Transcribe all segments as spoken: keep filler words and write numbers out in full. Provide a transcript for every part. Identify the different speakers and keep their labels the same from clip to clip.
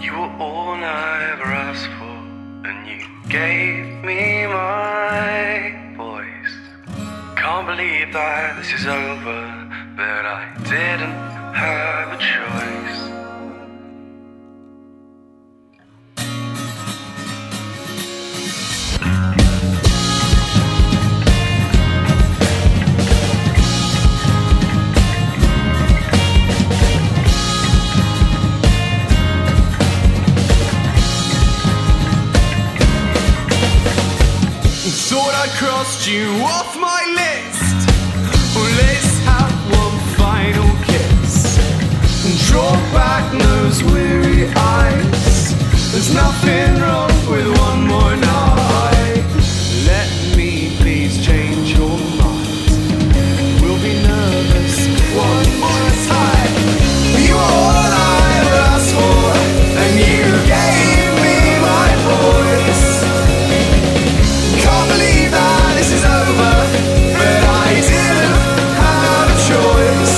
Speaker 1: You were all I ever asked for, and you gave me my voice. Can't believe that this is over, but I didn't have a choice.
Speaker 2: Thought I crossed you off my list. Well, let's have one final kiss and draw back those weary eyes. There's nothing wrong with one more night. Let me please change your mind. We'll be nervous one more time. You are all I ever asked for, and you gave me my voice. Can't believe that this is over, but I didn't have a choice.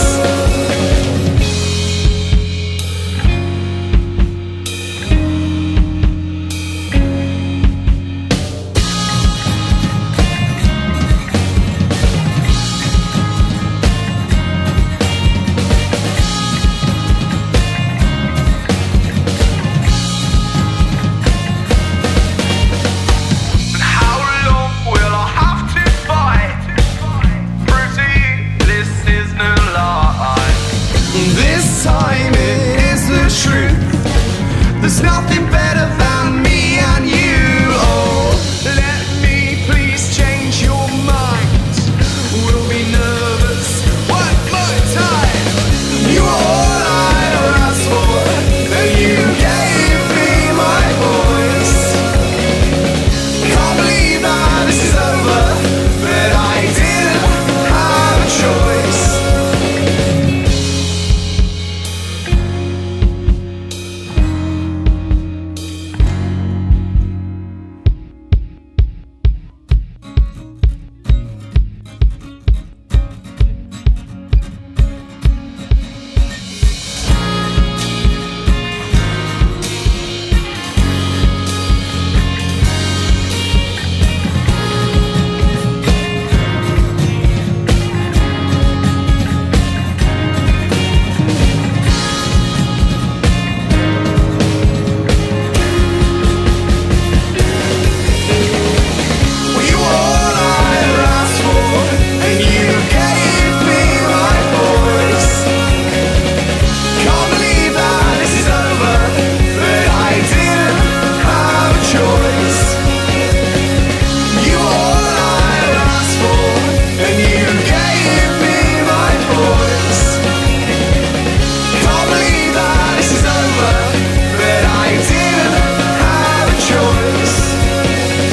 Speaker 2: Time it is the truth. There's nothing better than me and you. Oh, let me please change your mind. We'll be nervous one more time. You are all I ever asked for, and you gave me my voice. Can't believe that this is over, but I didn't have a choice.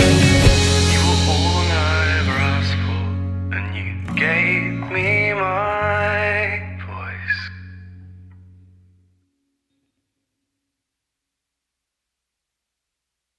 Speaker 1: Gave me my